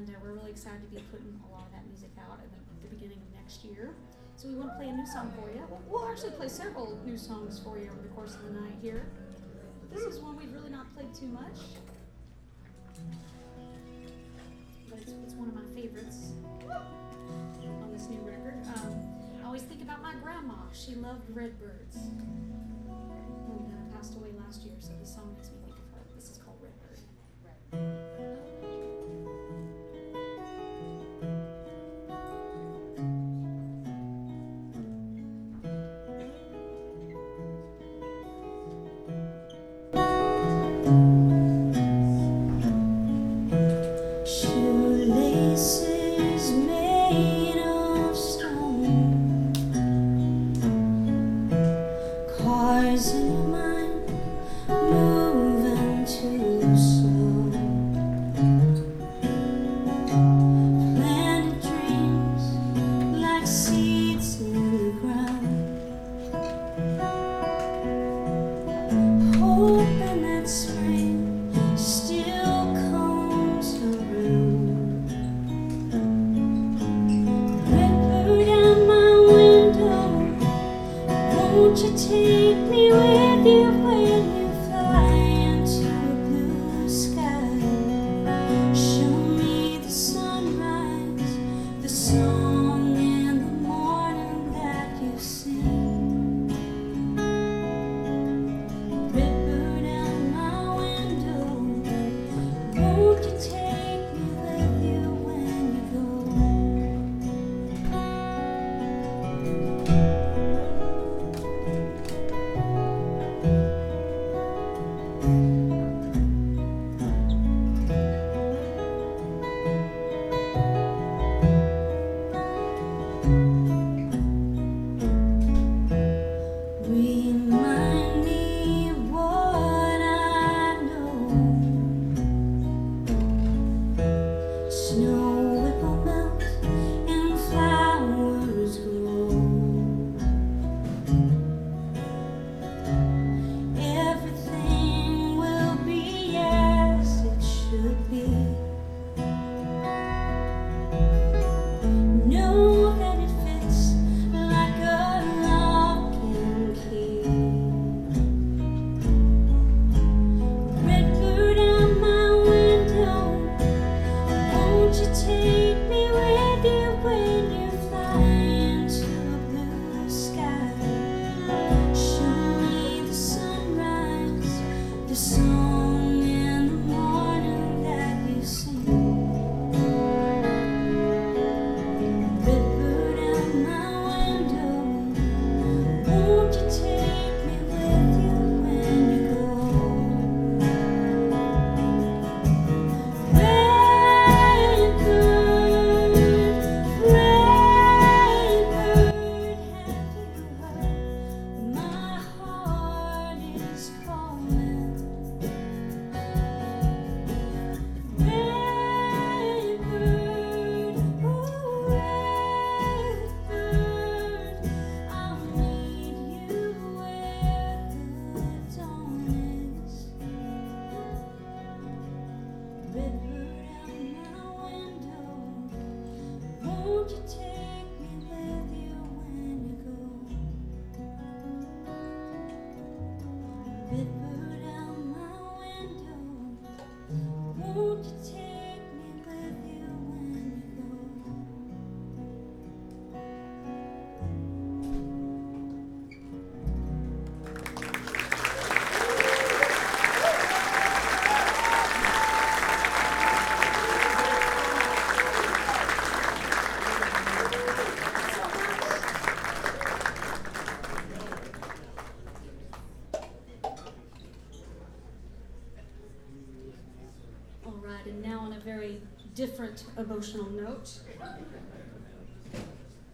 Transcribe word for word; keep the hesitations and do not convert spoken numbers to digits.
and uh, we're really excited to be putting a lot of that music out at the, the beginning of next year. So we want to play a new song for you. We'll, we'll actually play several new songs for you over the course of the night here. This is one we've really not played too much, but it's, it's one of my favorites on this new record. Um, I always think about my grandma. She loved Redbirds and uh, passed away last year, so this song makes me think of her. This is called Redbird. Shoelaces made of stone, cars in your mind moving too slow, planted dreams like seeds in the ground, hoping that spring still comes around. Redbird out my window, won't you take me with you when you fly into a blue sky? Show me the sunrise, the song in the morning that you sing. Redbird out my window, won't you take me with you when you go? Remind me what I know. Snow will melt and flowers grow. Everything will be as it should be. Know that it fits like a lock and key. Redbird out my window, won't you take me with you when you fly into a blue sky? Show me the sunrise, the song in the morning that you sing. Redbird out my window, won't you take me with you when you go? Redbird, Redbird, have you heard? My heart is calling. Redbird, ooh, Redbird, I'll meet you where the dawn is. Redbird out my window, won't you take me with you when you go? Redbird out my window, won't you take me with you when you go? All right, and now on a very different emotional note,